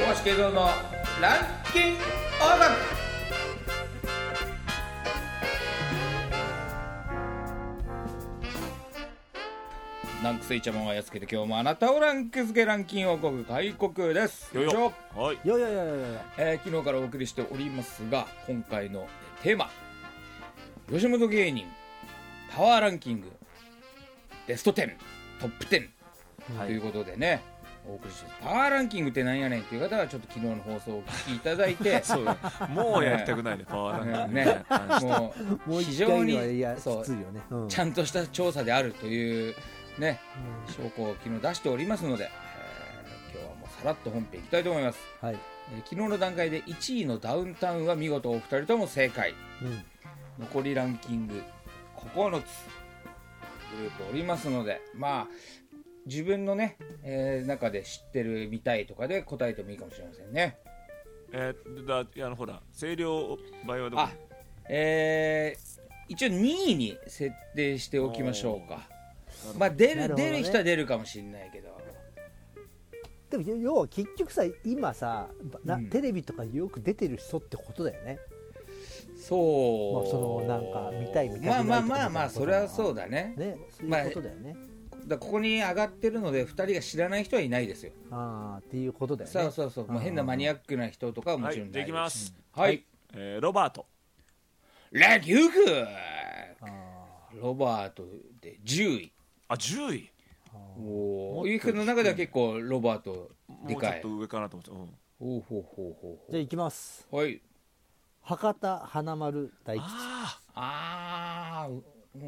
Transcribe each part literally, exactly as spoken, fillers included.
越慶三のランキングオーランクスイチャモンがやっつけて今日もあなたをランク付けランキング王国開国です。 よよはい、 よよよよよよ、 えー、昨日からお送りしておりますが、今回のテーマ吉本芸人パワーランキングベストじゅうトップじゅう、はい、ということでねお送りして、パワーランキングってなんやねんっていう方はちょっと昨日の放送をお聞きいただいてそうもうやりたくないねパワーランキングね、もうもう非常にそう、ねうん、 ちゃんとした調査であるというね、うん、証拠を昨日出しておりますので、えー、今日はもうさらっと本編いきたいと思います、 はい。 えー、昨日の段階でいちいのダウンタウンは見事お二人とも正解、うん、残りランキングここのつグループおりますので、まあ自分のね、えー、中で知ってるみたいとかで答えてもいいかもしれませんね。 えー、だあのほら声量倍はどこ？ あ、えー、一応にいに設定しておきましょうか。まあ出る、ね、出る人は出るかもしれないけど、 でも要は結局さ今さ、うん、テレビとかよく出てる人ってことだよね。 そう、 まあ、そのなんか見たい見たいまあまあまあまあそれはそうだね。 ね、そういうことだよね。 まあ、だここに上がってるのでふたりが知らない人はいないですよ。 ああっていうことだよね。 そうそうそう、もう変なマニアックな人とかはもちろんないです。 はい、できます。 うん、はい、 えー、ロバートラキュークロバートでじゅうい。 あ、じゅうい。 おお、ゆうきくんの中では結構ロバートでかい。 もうちょっと上かなと思って。 うん、ほうほうほうほう。 じゃあいきます。 はい。 博多華丸大吉。 ああ、うん。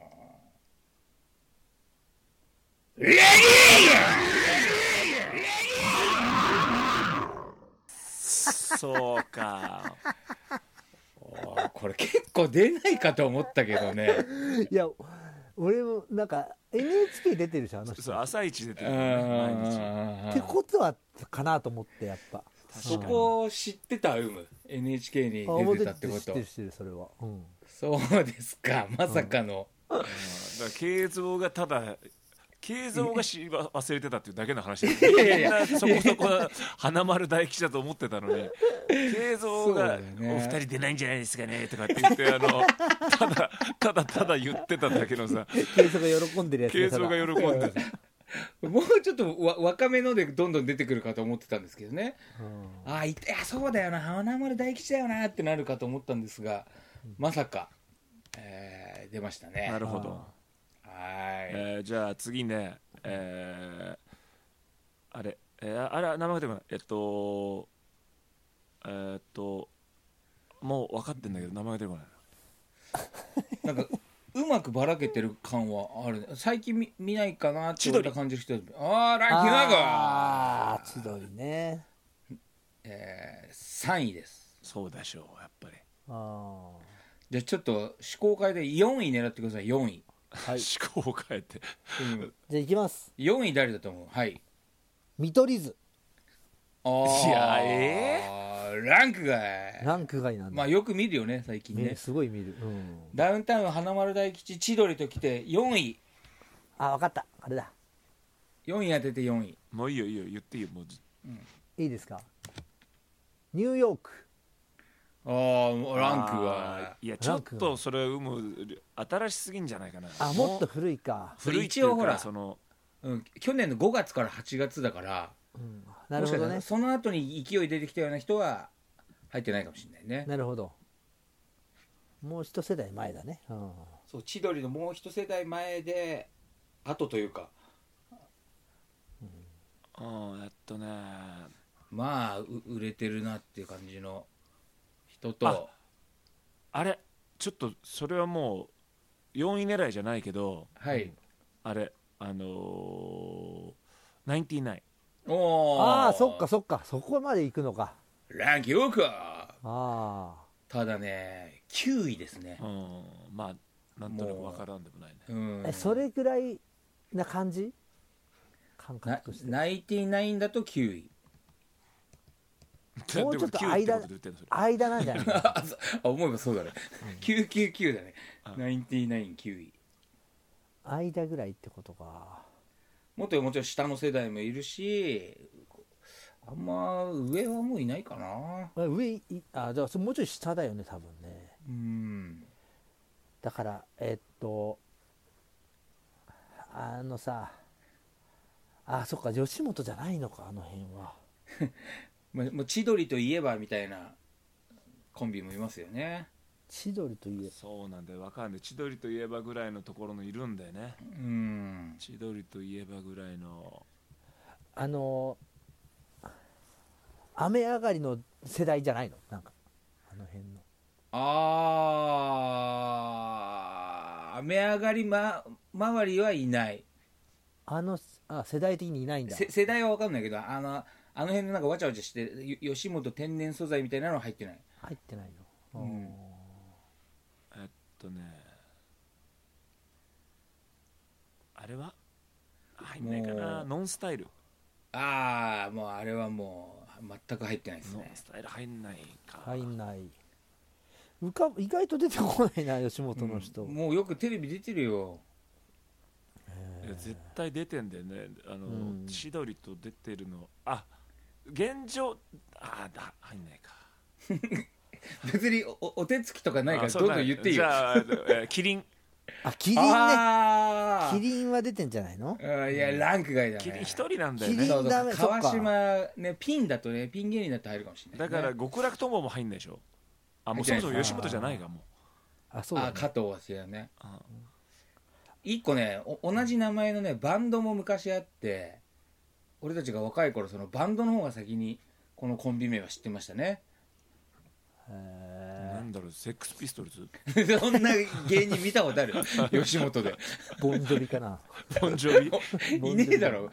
レディー。そうか。 これ結構出ないかと思ったけどね。 いや俺もなんか エヌエイチケー 出てるじゃんあの人。 そう朝一出てる、ね、 毎日ってことはかなと思ってやっぱそこを知ってた。うむ エヌエイチケー に出てたってこと。 知ってる知ってるそれは、うん、 そうですか。まさかの、 うん、だから慶三がただ慶三がし忘れてたっていうだけの話です。みんなそこそこ花丸大吉だと思ってたのに慶三が、ね、お二人出ないんじゃないですかねとかって言ってあのただただただ言ってただけのさ慶三が喜んでるやつ。 慶三が喜んでるもうちょっとわ若めのでどんどん出てくるかと思ってたんですけどね、うん、あいやそうだよな花丸大吉だよなってなるかと思ったんですが、まさか、えー、出ましたね。 なるほど。 はい、 えー、じゃあ次ね、えー、あれ、えー、あれ名前が出てこない。えっとえー、っともう分かってんだけど名前が出てこないなんかうまくばらけてる感はあるね。最近 見, 見ないかなって言った感じる人。ああランキングああ千鳥ね、 えー、さんいです。 そうでしょうやっぱり。 あじゃあちょっと思考変えてよんい狙ってください。よんい、 はい、 思考を変えて、 うん、 じゃあいきます。 よんい誰だと思う？はい、 見取り図。 あいやえー、ランク外。 ランク外なんだ。 まあよく見るよね最近ね。 すごい見る、うん、 ダウンタウン花丸大吉千鳥ときてよんい。 あ、分かった、あれだ。 よんい当ててよんい。 もういいよいいよ言っていいよもう、 うん、いいですか。ニューヨーク。 ああランクは。 いやちょっとそれ有無新しすぎんじゃないかな。 あ、もっと古いか。 古い一応ほらその、 うん、去年のごがつからはちがつだから、うん、 なるほどね。 その後に勢い出てきたような人は入ってないかもしれないね。 なるほど。もう一世代前だね、うん、 そう千鳥のもう一世代前で後というか、 うん、あっとねまあ売れてるなっていう感じの人と。 あ, あれちょっとそれはもうよんい狙いじゃないけど、 はい、 あれあのー、ナインティナイン。 おああそっかそっかそこまで行くのか。 ランキングか。 ああただねきゅういですね。 うん、まあなんとなく分からんでもないね。 うん、えそれぐらいな感じ感覚として。 ナインティナインだときゅうい。 もうちょっと間間なんじゃないあ思えばそうだね、うん、きゅうひゃくきゅうじゅうきゅうだね。ナインティナインきゅうい間ぐらいってことか。 もっともちろん下の世代もいるしあんま上はもういないかな。 上いあじゃあもうちょい下だよね多分ね。 うんだからえっとあのさあそっか吉本じゃないのかあの辺はもう千鳥といえばみたいなコンビもいますよね。 千鳥といえそうなんだよ、わかんない。千鳥といえばぐらいのところのいるんだよね。 うん千鳥といえばぐらいのあの雨上がりの世代じゃないのなんかあの辺のあー雨上がり、ま、周りはいない。 あのあ世代的にいないんだ。 世代は分かんないけど、あのあの辺でなんかわちゃわちゃして吉本天然素材みたいなのは入ってない。 入ってないの、 うん、 えっとねあれは入んないかな。ノンスタイル。 ああもうあれはもう全く入ってないですね。 ノンスタイル入んないか。 入んない。浮か意外と出てこないな吉本の人、 うん、もうよくテレビ出てるよ。 いや絶対出てんだよね。あの、うん、千鳥と出てるのあ現状あだ入んないか別に お, お手つきとかないからどんどん言っていいよ。 じゃあ、えー、キリンあキリンね。キリンは出てんじゃないの。 いやランク外だね。 キリン一人なんだよね。 キリンダメ。 川島ねピンだとねピン芸人だと入るかもしれない、ね、 だから極楽とんぼも入んないでしょ。あもうそもそも吉本じゃないがもうあそうだ、ね、 あ加藤は違うね。一個ね同じ名前のねバンドも昔あって俺たちが若い頃そのバンドの方が先にこのコンビ名は知ってましたね。 へなんだろうセックスピストルズそんな芸人見たことある吉本で。 ボンジョビかな。 ボンジョビいねえだろ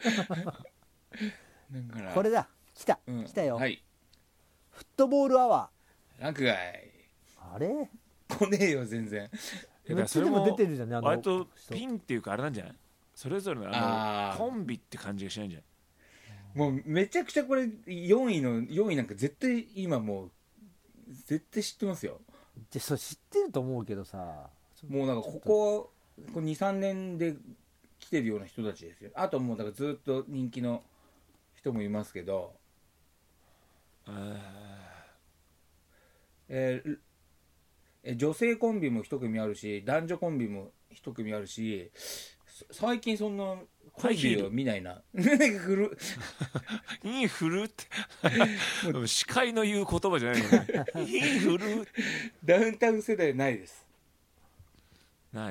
これだ来た、うん、来たよ、 はい、 フットボールアワーランク外。 あれ来ねえよ全然。 めっちゃでも出てるじゃんね。あの割とピンっていうかあれなんじゃないそれぞれのあのコンビって感じがしないんじゃない。 もうめちゃくちゃこれよんいのよんいなんか絶対今もう絶対知ってますよ。 じゃそれ知ってると思うけどさもうなんかここにさんねんで来てるような人たちですよ。あともうだからずっと人気の人もいますけど、えー、え女性コンビも一組あるし男女コンビも一組あるし最近そんなコンビを見ないな。 インフルって司会の言う言葉じゃないのね。インフルダウンタウン世代ないです。 ない。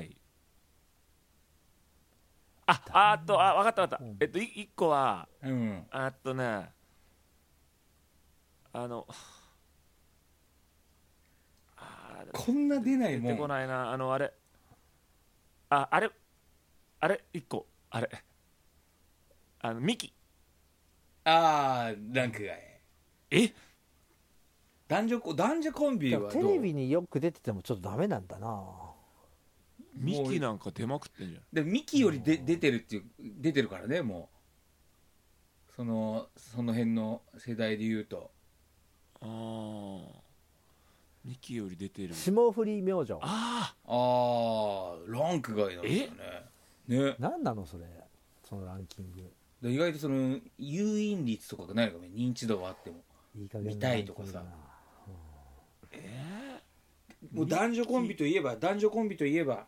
ああとあ分かった分かった、うん、えっと一個は、うん、あとねあのあこんな出ないもん出てこないな。あのあれああれあれ一個あれあのミキ。 ああランク外。 え男女男女コンビはどう。 テレビによく出ててもちょっとダメなんだな。 ミキなんか出まくってんじゃん。 でミキよりで出てるっていう出てるからね。もうそのその辺の世代で言うとああミキより出てる。 霜降り明星。 あああランク外なんですよね。ね何なのそれそのランキング。 意外とその誘引率とかがないのかね。認知度はあってもいい加減見たいとかさ、うん、 えー、もう男女コンビといえば男女コンビといえば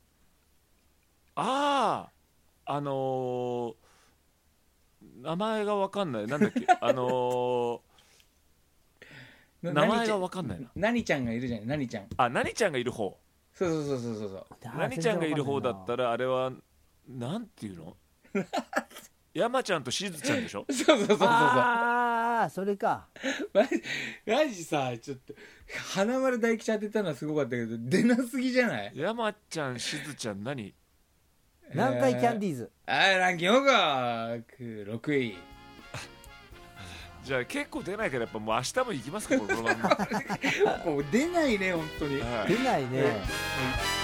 あああのー、名前が分かんない。なんだっけあのー、名前が分かんないな。 何ちゃんがいるじゃない。何ちゃんあ何ちゃんがいる方。 そうそうそうそうそう何ちゃんがいる方だったらあれはなんていうの山ちゃんとしずちゃんでしょ。 そうそうそうそうそう。 ああそれか。 マジマジさちょっと花丸大吉当てたのはすごかったけど出なすぎじゃない。 山ちゃんしずちゃん何南海キャンディーズ、 えー、あーランキングがろくい。 じゃあ結構出ないからやっぱもう明日も行きますかこの番組。 もう出ないね本当に、 出ないね。